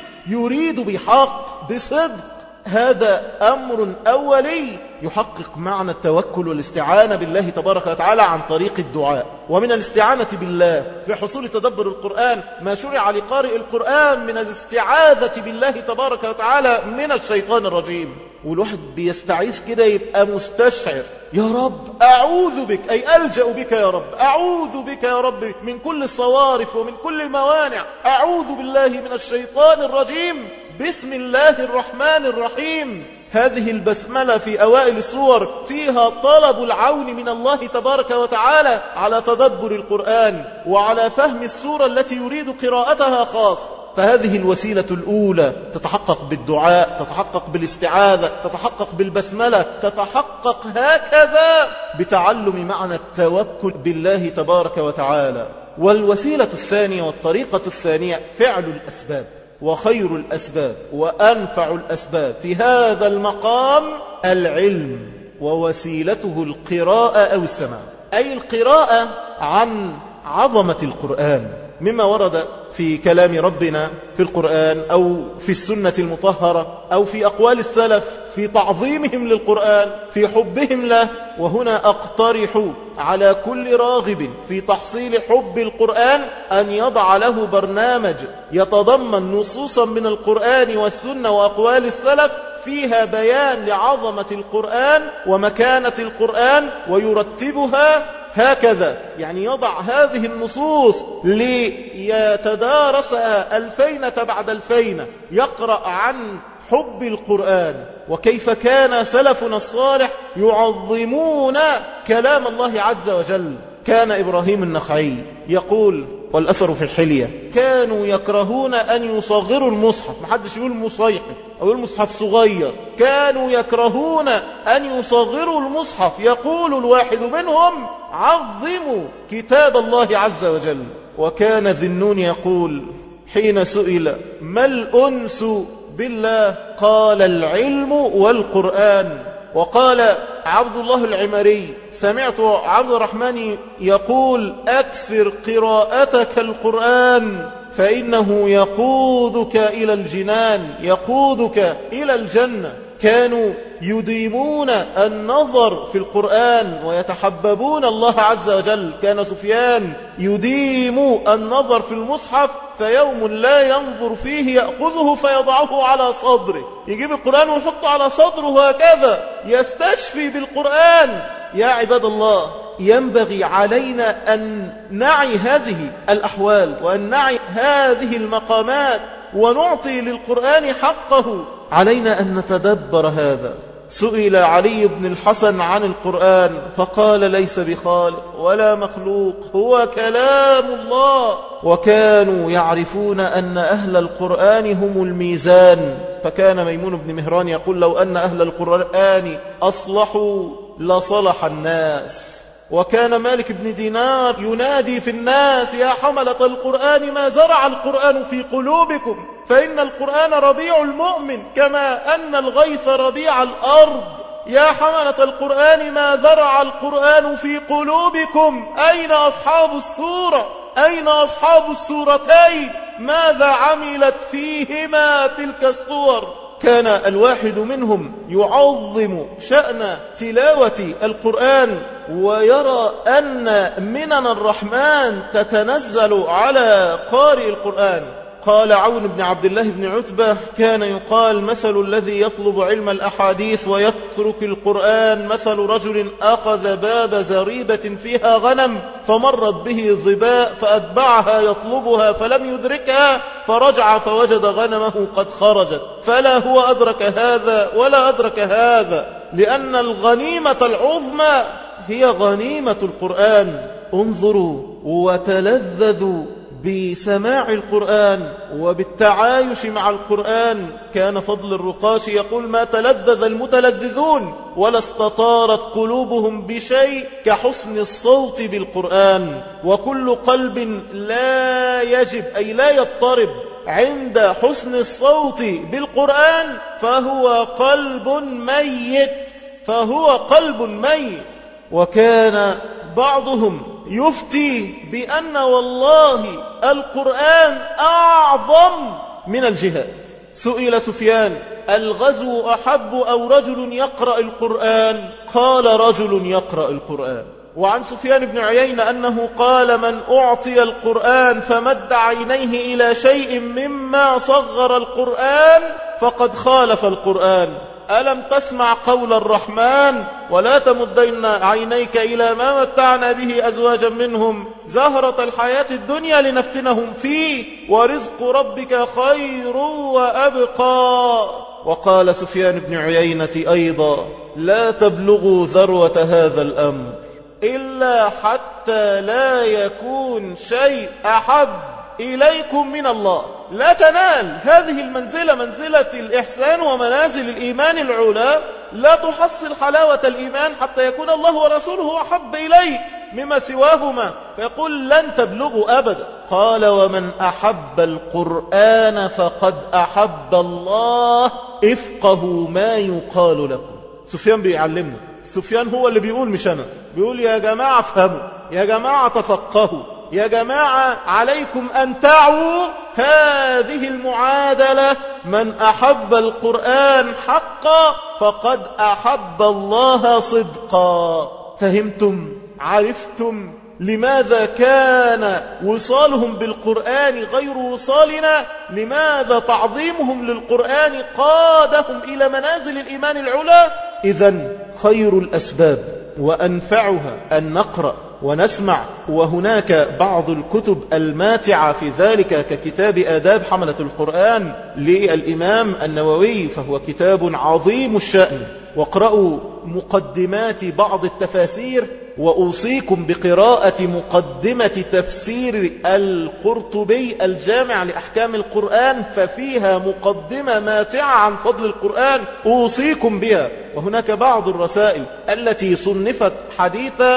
يريد بحق بصدق. هذا أمر أولي يحقق معنى التوكل والاستعانة بالله تبارك وتعالى عن طريق الدعاء. ومن الاستعانة بالله في حصول تدبر القرآن ما شرع لقارئ القرآن من الاستعاذة بالله تبارك وتعالى من الشيطان الرجيم. والواحد بيستعيذ كده يبقى مستشعر: يا رب أعوذ بك، أي ألجأ بك يا رب، أعوذ بك يا رب من كل الصوارف ومن كل الموانع، أعوذ بالله من الشيطان الرجيم، بسم الله الرحمن الرحيم. هذه البسملة في أوائل السور فيها طلب العون من الله تبارك وتعالى على تدبر القرآن وعلى فهم السورة التي يريد قراءتها خاص. فهذه الوسيلة الأولى تتحقق بالدعاء، تتحقق بالاستعاذة، تتحقق بالبسملة، تتحقق هكذا بتعلم معنى التوكل بالله تبارك وتعالى. والوسيلة الثانية والطريقة الثانية فعل الأسباب. وخير الأسباب وأنفع الأسباب في هذا المقام العلم، ووسيلته القراءة أو السماع. أي القراءة عن عظمة القرآن مما ورد في كلام ربنا في القرآن أو في السنة المطهرة أو في أقوال السلف في تعظيمهم للقرآن، في حبهم له. وهنا أقترح على كل راغب في تحصيل حب القرآن أن يضع له برنامج يتضمن نصوصا من القرآن والسنة وأقوال السلف فيها بيان لعظمة القرآن ومكانة القرآن، ويرتبها هكذا، يعني يضع هذه النصوص ليتدارسها الفينة بعد الفينة، يقرأ عن حب القرآن وكيف كان سلفنا الصالح يعظمون كلام الله عز وجل. كان إبراهيم النخعي يقول، والأثر في الحلية: كانوا يكرهون أن يصغروا المصحف، محدش يقول مصيحف أو المصحف صغير، كانوا يكرهون أن يصغروا المصحف. يقول الواحد منهم: عظموا كتاب الله عز وجل. وكان ذنون يقول حين سئل: ما الأنس بالله؟ قال: العلم والقرآن. وقال عبد الله العمري: سمعت عبد الرحمن يقول: أكثر قراءتك القرآن فإنه يقودك إلى الجنان، يقودك إلى الجنة. كانوا يديمون النظر في القرآن ويتحببون الله عز وجل. كان سفيان يديم النظر في المصحف، فيوم لا ينظر فيه يأخذه فيضعه على صدره، يجيب القرآن ويحطه على صدره هكذا، يستشفي بالقرآن. يا عباد الله، ينبغي علينا أن نعي هذه الأحوال وأن نعي هذه المقامات ونعطي للقرآن حقه. علينا أن نتدبر هذا. سئل علي بن الحسن عن القرآن فقال: ليس بخالق ولا مخلوق، هو كلام الله. وكانوا يعرفون أن أهل القرآن هم الميزان. فكان ميمون بن مهران يقول: لو أن أهل القرآن أصلحوا لصلح الناس. وكان مالك بن دينار ينادي في الناس: يا حملة القرآن ما زرع القرآن في قلوبكم، فإن القرآن ربيع المؤمن كما أن الغيث ربيع الأرض. يا حملة القرآن ما زرع القرآن في قلوبكم، أين أصحاب السورة؟ أين أصحاب السورتين؟ ماذا عملت فيهما تلك السور؟ كان الواحد منهم يعظم شأن تلاوة القرآن ويرى أن منن الرحمن تتنزل على قارئ القرآن. قال عون بن عبد الله بن عتبة كان يقال مثل الذي يطلب علم الأحاديث ويترك القرآن مثل رجل أخذ باب زريبة فيها غنم فمرت به ظباء فأتبعها يطلبها فلم يدركها فرجع فوجد غنمه قد خرجت، فلا هو أدرك هذا ولا أدرك هذا، لأن الغنيمة العظمى هي غنيمة القرآن. انظروا وتلذذوا بسماع القرآن وبالتعايش مع القرآن. كان فضل الرقاش يقول ما تلذذ المتلذذون ولا استطارت قلوبهم بشيء كحسن الصوت بالقرآن. وكل قلب لا يجب أي لا يضطرب عند حسن الصوت بالقرآن فهو قلب ميت، فهو قلب ميت. وكان بعضهم يفتي بأن والله القرآن أعظم من الجهاد. سئل سفيان الغزو أحب أو رجل يقرأ القرآن؟ قال رجل يقرأ القرآن. وعن سفيان بن عيينة أنه قال من أعطي القرآن فمد عينيه إلى شيء مما صغر القرآن فقد خالف القرآن. ألم تسمع قول الرحمن ولا تمدن عينيك إلى ما متعنا به أزواجا منهم زهرة الحياة الدنيا لنفتنهم فيه ورزق ربك خير وأبقى. وقال سفيان بن عيينة أيضا لا تبلغوا ذروة هذا الأمر إلا حتى لا يكون شيء أحب إليكم من الله. لا تنال هذه المنزلة منزلة الإحسان ومنازل الإيمان العلا، لا تحصل حلاوة الإيمان حتى يكون الله ورسوله أحب إليك مما سواهما، فيقول لن تبلغوا أبدا. قال ومن أحب القرآن فقد أحب الله افقهوا ما يقال لكم. سفيان بيعلمنا، سفيان هو اللي بيقول مش أنا، بيقول يا جماعة افهموا، يا جماعة تفقهوا، يا جماعة عليكم أن تعوا هذه المعادلة. من أحب القرآن حقا فقد أحب الله صدقا. فهمتم؟ عرفتم لماذا كان وصالهم بالقرآن غير وصالنا؟ لماذا تعظيمهم للقرآن قادهم إلى منازل الإيمان العلا؟ إذن خير الأسباب وأنفعها أن نقرأ ونسمع. وهناك بعض الكتب الماتعة في ذلك ككتاب آداب حملة القرآن للإمام النووي، فهو كتاب عظيم الشأن. واقرأوا مقدمات بعض التفاسير، وأوصيكم بقراءة مقدمة تفسير القرطبي الجامع لأحكام القرآن، ففيها مقدمة ماتعة عن فضل القرآن أوصيكم بها. وهناك بعض الرسائل التي صنفت حديثة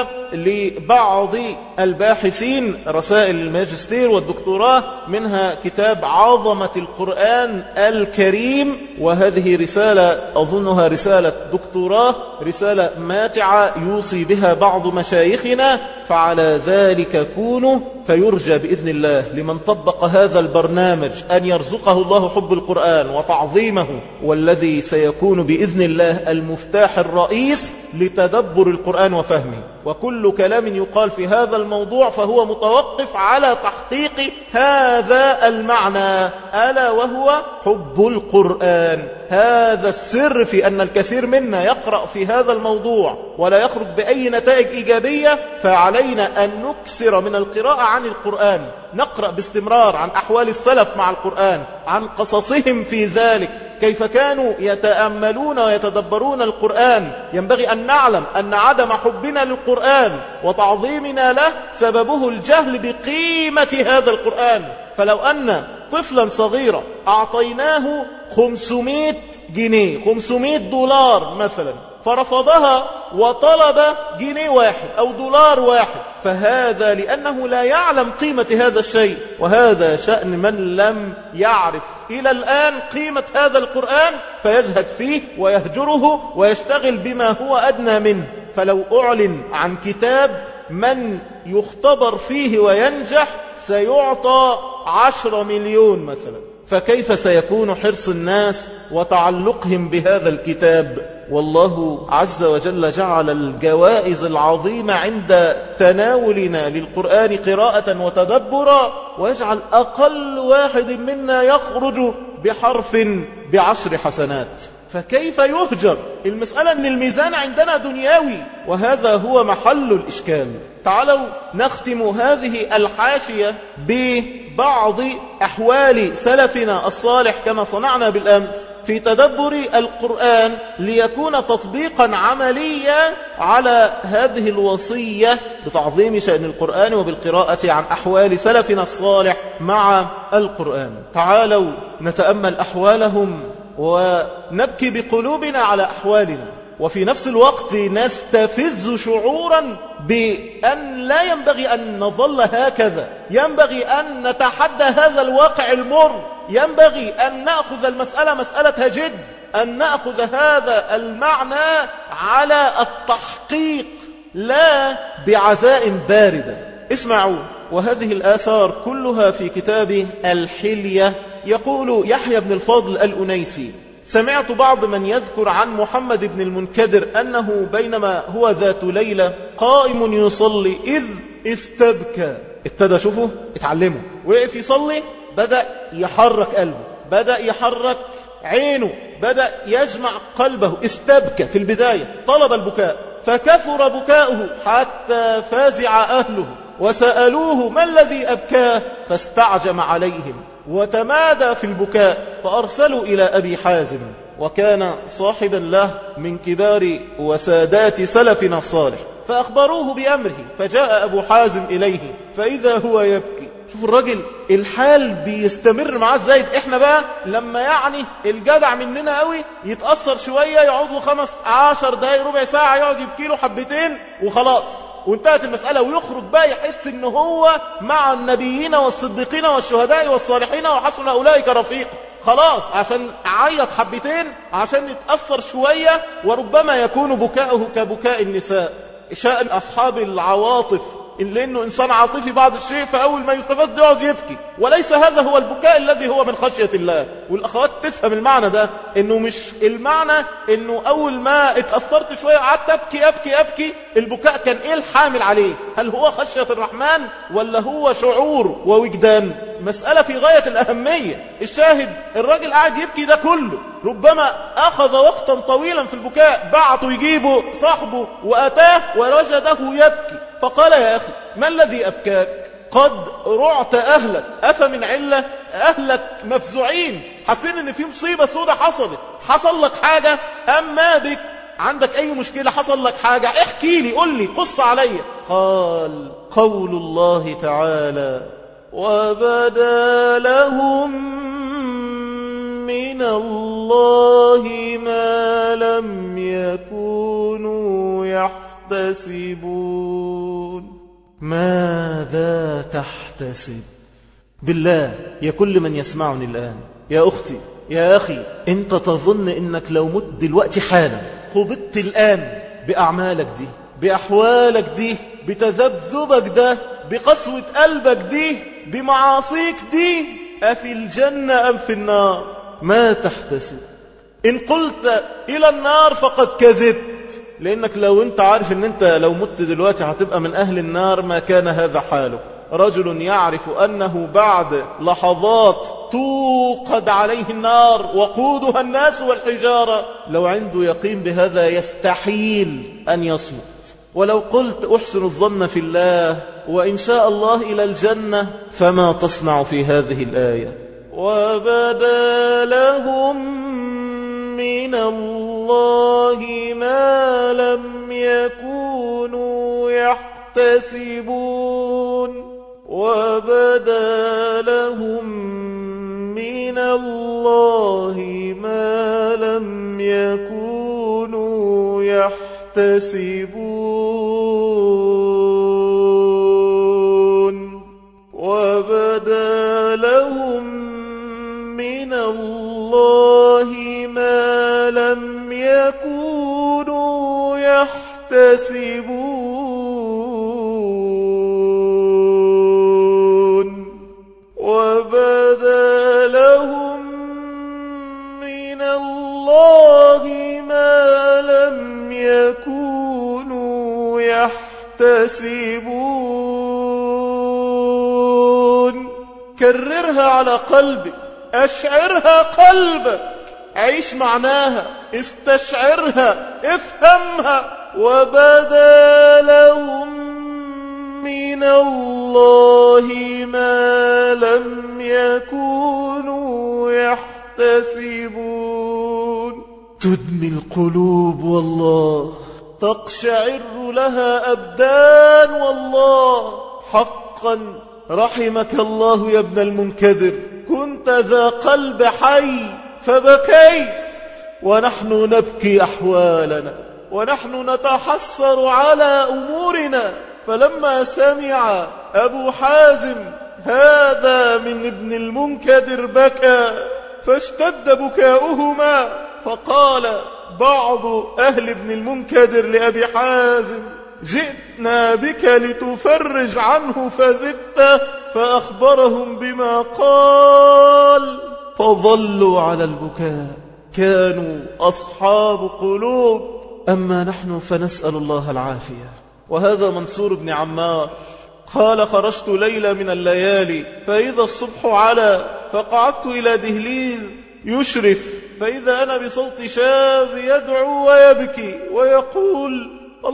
لبعض الباحثين، رسائل الماجستير والدكتوراه، منها كتاب عظمة القرآن الكريم، وهذه رسالة أظنها رسالة دكتوراه، رسالة ماتعة يوصي بها بعض مشايخنا. فعلى ذلك كونوا، فيرجى بإذن الله لمن طبق هذا البرنامج أن يرزقه الله حب القرآن وتعظيمه، والذي سيكون بإذن الله المفتاح الرئيس لتدبر القرآن وفهمه. وكل كلام يقال في هذا الموضوع فهو متوقف على تحقيق هذا المعنى، ألا وهو حب القرآن. هذا السر في أن الكثير منا يقرأ في هذا الموضوع ولا يخرج بأي نتائج إيجابية. فعلينا أن نكثر من القراءة عن القرآن، نقرأ باستمرار عن أحوال السلف مع القرآن، عن قصصهم في ذلك، كيف كانوا يتأملون ويتدبرون القرآن. ينبغي أن نعلم أن عدم حبنا للقرآن وتعظيمنا له سببه الجهل بقيمة هذا القرآن. فلو أن طفلا صغيرا أعطيناه خمسمائة جنيه، خمسمائة دولار مثلا، فرفضها وطلب جنيه واحد أو دولار واحد، فهذا لأنه لا يعلم قيمة هذا الشيء. وهذا شأن من لم يعرف إلى الآن قيمة هذا القرآن فيزهد فيه ويهجره ويشتغل بما هو أدنى منه. فلو أعلن عن كتاب من يختبر فيه وينجح سيعطى عشرة مليون مثلا، فكيف سيكون حرص الناس وتعلقهم بهذا الكتاب؟ والله عز وجل جعل الجوائز العظيمة عند تناولنا للقرآن قراءة وتدبرا، ويجعل أقل واحد منا يخرج بحرف بعشر حسنات. فكيف يهجر؟ المسألة أن الميزان عندنا دنياوي، وهذا هو محل الإشكال. تعالوا نختم هذه الحاشية ببعض أحوال سلفنا الصالح كما صنعنا بالأمس في تدبر القرآن، ليكون تطبيقا عمليا على هذه الوصية بتعظيم شأن القرآن وبالقراءة عن أحوال سلفنا الصالح مع القرآن. تعالوا نتأمل أحوالهم ونبكي بقلوبنا على أحوالنا، وفي نفس الوقت نستفز شعورا بأن لا ينبغي أن نظل هكذا، ينبغي أن نتحدى هذا الواقع المر، ينبغي أن نأخذ المسألة مسألة جد، أن نأخذ هذا المعنى على التحقيق لا بعزاء باردة. اسمعوا، وهذه الآثار كلها في كتاب الحلية. يقول يحيى بن الفضل الأنيسي: سمعت بعض من يذكر عن محمد بن المنكدر أنه بينما هو ذات ليلة قائم يصلي إذ استبكى. ابتدى شوفوا اتعلموا، وقف يصلي، بدأ يحرك قلبه، بدأ يحرك عينه، بدأ يجمع قلبه. استبكى في البداية، طلب البكاء، فكثر بكاؤه حتى فازع أهله وسألوه ما الذي أبكاه، فاستعجم عليهم وتمادى في البكاء، فأرسلوا إلى أبي حازم، وكان صاحبا له من كبار وسادات سلفنا الصالح، فأخبروه بأمره، فجاء أبو حازم إليه فإذا هو يبكي. شوف الرجل الحال بيستمر معاه ازاي. احنا بقى لما يعني الجدع مننا قوي يتأثر شوية يقعد له خمس عشر دقايق ربع ساعة يقعد يبكي له حبتين وخلاص وانتهت المسألة، ويخرج بقى يحس ان هو مع النبيين والصديقين والشهداء والصالحين وحسن أولئك رفيقا. خلاص عشان عيط حبتين عشان يتأثر شوية، وربما يكون بكاؤه كبكاء النساء. شأن أصحاب العواطف إلا أنه إنسان عاطفي بعض الشيء، فأول ما يستفاد يقعد يبكي، وليس هذا هو البكاء الذي هو من خشية الله. والأخوات تفهم المعنى ده، أنه مش المعنى أنه أول ما اتأثرت شوية قعدت أبكي أبكي أبكي. البكاء كان إيه الحامل عليه؟ هل هو خشية الرحمن ولا هو شعور ووجدان؟ مسألة في غاية الأهمية. الشاهد الراجل قاعد يبكي ده كله، ربما أخذ وقتا طويلا في البكاء، بعته يجيبه صاحبه وأتاه ووجده يبكي، فقال يا أخي ما الذي أبكاك؟ قد رعت أهلك، أفمن علة أهلك مفزوعين، حاسين ان في مصيبة سودة حصلت، حصل لك حاجة أم ما بك؟ عندك أي مشكلة؟ حصل لك حاجة؟ احكي لي، قل لي، قص علي. قال قول الله تعالى: وبدا لهم من الله ما لم يكونوا يحتسبون. ماذا تحتسب؟ بالله يا كل من يسمعني الآن، يا أختي يا أخي، أنت تظن أنك لو مت دلوقتي حالا، قبضت الآن بأعمالك دي، بأحوالك دي، بتذبذبك ده، بقسوة قلبك دي، بمعاصيك دي، أفي الجنة أم في النار؟ ما تحتسب. إن قلت إلى النار فقد كذبت، لأنك لو أنت عارف أن أنت لو مت دلوقتي هتبقى من أهل النار ما كان هذا حاله. رجل يعرف أنه بعد لحظات توقد عليه النار وقودها الناس والحجارة، لو عنده يقين بهذا يستحيل أن يصمت. ولو قلت أحسن الظن في الله وإن شاء الله إلى الجنة، فما تصنع في هذه الآية؟ وبدا لهم من الله ما لم يكونوا يحتسبون. وبدا لهم من الله ما لم يكونوا يحتسبون. وبدا لهم من الله ما لم يكونوا يحتسبون. وبدا لهم يحتسبون. كررها على قلبك، أشعرها قلبك، عيش معناها، استشعرها، افهمها. وبدا لهم من الله ما لم يكونوا يحتسبون. تدمي القلوب والله، تقشعر لها أبدان والله. حقا رحمك الله يا ابن المنكدر، كنت ذا قلب حي فبكيت، ونحن نبكي أحوالنا، ونحن نتحسر على أمورنا. فلما سمع أبو حازم هذا من ابن المنكدر بكى، فاشتد بكاؤهما. فقال بعض أهل ابن المنكدر لأبي حازم: جئنا بك لتفرج عنه فزدته. فأخبرهم بما قال، فظلوا على البكاء. كانوا أصحاب قلوب. أما نحن فنسأل الله العافية. وهذا منصور بن عمار قال: خرجت ليلة من الليالي فإذا الصبح على، فقعدت إلى دهليز يشرف، فإذا أنا بصوت شاب يدعو ويبكي ويقول: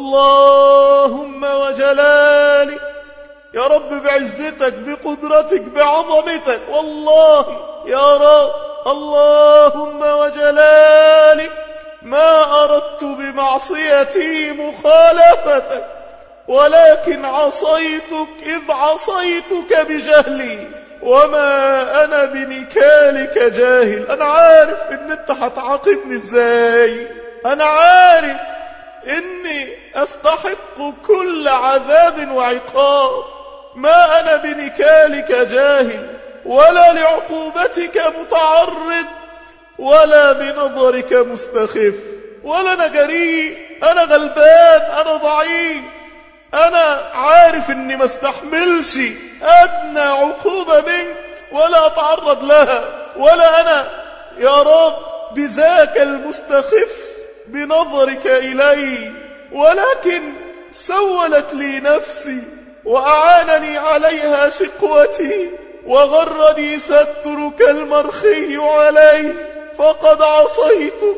اللهم وجلالك، يا رب بعزتك بقدرتك بعظمتك، والله يا رب، اللهم وجلالك ما أردت بمعصيتي مخالفتك، ولكن عصيتك إذ عصيتك بجهلي، وما أنا بنكالك جاهل. أنا عارف إن أنت هتعاقبني إزاي، أنا عارف إني أستحق كل عذاب وعقاب. ما أنا بنكالك جاهل، ولا لعقوبتك متعرض، ولا بنظرك مستخف، ولا أنا جريء، أنا غلبان، أنا ضعيف. أنا عارف إني ما استحملش أدنى عقوبة منك ولا أتعرض لها، ولا أنا يا رب بذاك المستخف بنظرك إلي، ولكن سولت لي نفسي وأعانني عليها شقوتي، وغرني سترك المرخي علي، فقد عصيتك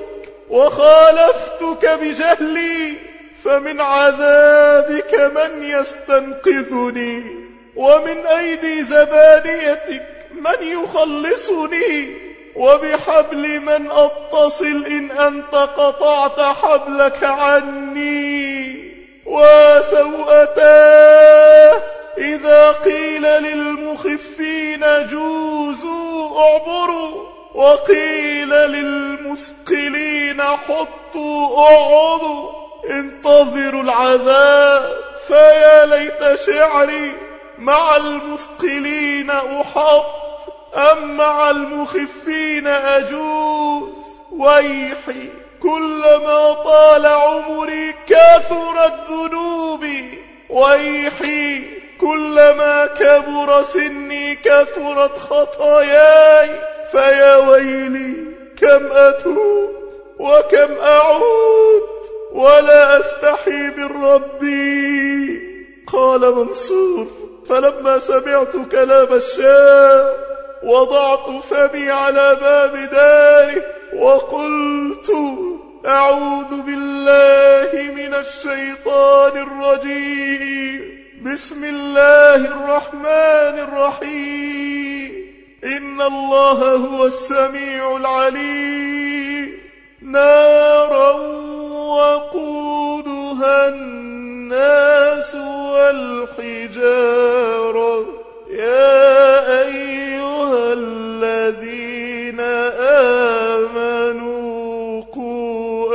وخالفتك بجهلي، فمن عذابك من يستنقذني، ومن أيدي زبانيتك من يخلصني، وبحبل من أتصل إن أنت قطعت حبلك عني. وسوءتاه إذا قيل للمخفين جوزوا اعبروا، وقيل للمثقلين حطوا اقعدوا، انتظروا العذاب. فيا ليت شعري مع المثقلين أحط، أم مع المخفين أجوز. ويحي كلما طال عمري كثرت ذنوبي، ويحي كلما كبر سني كثرت خطاياي. فيا ويلي كم أتوب وكم أعود ولا أستحي من ربي. قال منصور: فلما سمعت كلام الشاب وضعت فمي على باب داره وقلت: أعوذ بالله من الشيطان الرجيم، بسم الله الرحمن الرحيم، إن الله هو السميع العليم. نارا وقودها الناس والحجارة، يا أيها الذين آمنوا قوا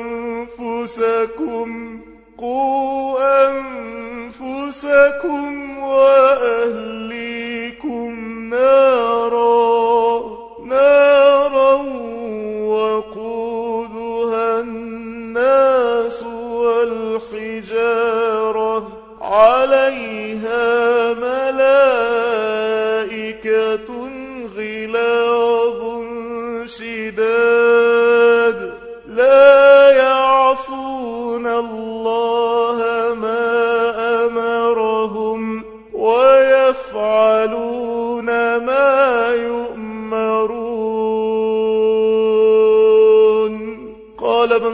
أنفسكم قوا أنفسكم وأهليكم نارا نارا وقودها الناس والحجارة، عليها ملائكة غلاظ شداد لا يعصون الله ما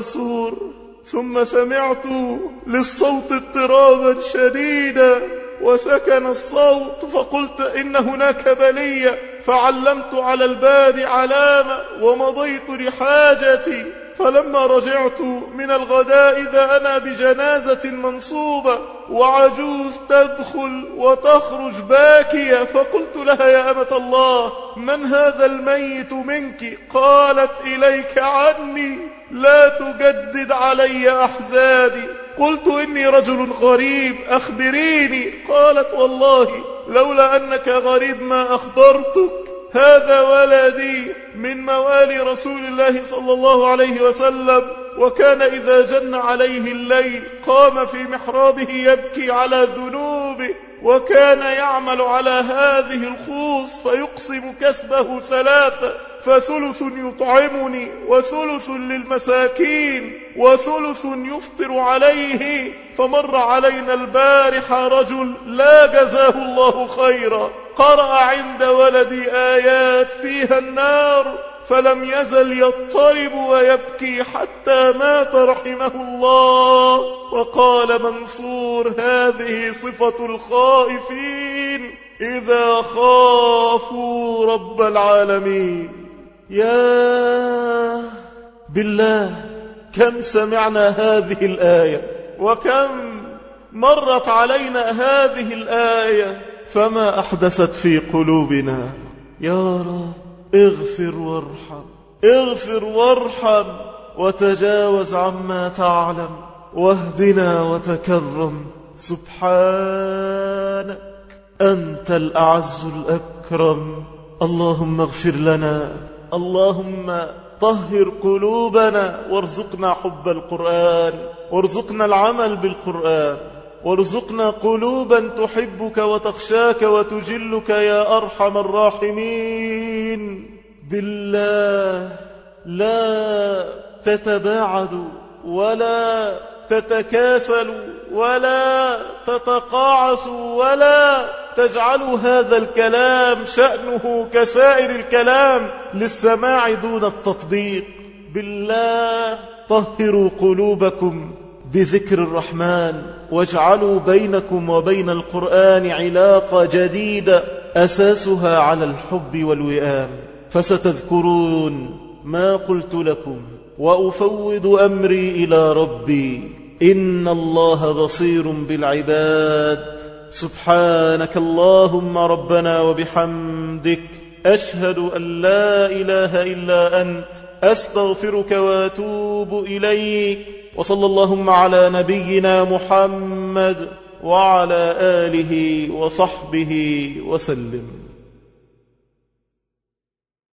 منصور. ثم سمعت للصوت اضطرابا شديدا وسكن الصوت، فقلت إن هناك بلية، فعلمت على الباب علامة ومضيت لحاجتي. فلما رجعت من الغداء إذا أنا بجنازة منصوبة وعجوز تدخل وتخرج باكية، فقلت لها يا أمة الله من هذا الميت منك؟ قالت إليك عني، لا تجدد علي أحزاني. قلت إني رجل غريب أخبريني. قالت والله لولا أنك غريب ما أخبرتك، هذا ولدي من موالي رسول الله صلى الله عليه وسلم، وكان إذا جن عليه الليل قام في محرابه يبكي على ذنوبه، وكان يعمل على هذه الخوص فيقسم كسبه ثلاثة، فثلث يطعمني وثلث للمساكين وثلث يفطر عليه. فمر علينا البارحة رجل لا جزاه الله خيرا، قرأ عند ولدي آيات فيها النار فلم يزل يضطرب ويبكي حتى مات رحمه الله. وقال منصور هذه صفة الخائفين إذا خافوا رب العالمين. يا بالله كم سمعنا هذه الآية وكم مرت علينا هذه الآية، فما أحدثت في قلوبنا. يا رب اغفر وارحم، اغفر وارحم وتجاوز عما تعلم، واهدنا وتكرم. سبحانك أنت الأعز الأكرم. اللهم اغفر لنا، اللهم طهر قلوبنا، وارزقنا حب القرآن، وارزقنا العمل بالقرآن، وارزقنا قلوبا تحبك وتخشاك وتجلك يا أرحم الراحمين. بالله لا تتباعدوا ولا تتكاسلوا ولا تتقاعسوا ولا تجعلوا هذا الكلام شأنه كسائر الكلام للسماع دون التطبيق. بالله طهروا قلوبكم بذكر الرحمن، واجعلوا بينكم وبين القرآن علاقة جديدة أساسها على الحب والوئام. فستذكرون ما قلت لكم، وأفوض أمري إلى ربي، إن الله بصير بالعباد. سبحانك اللهم ربنا وبحمدك، أشهد أن لا إله إلا أنت، أستغفرك وأتوب إليك. وصلى اللهم على نبينا محمد وعلى آله وصحبه وسلم.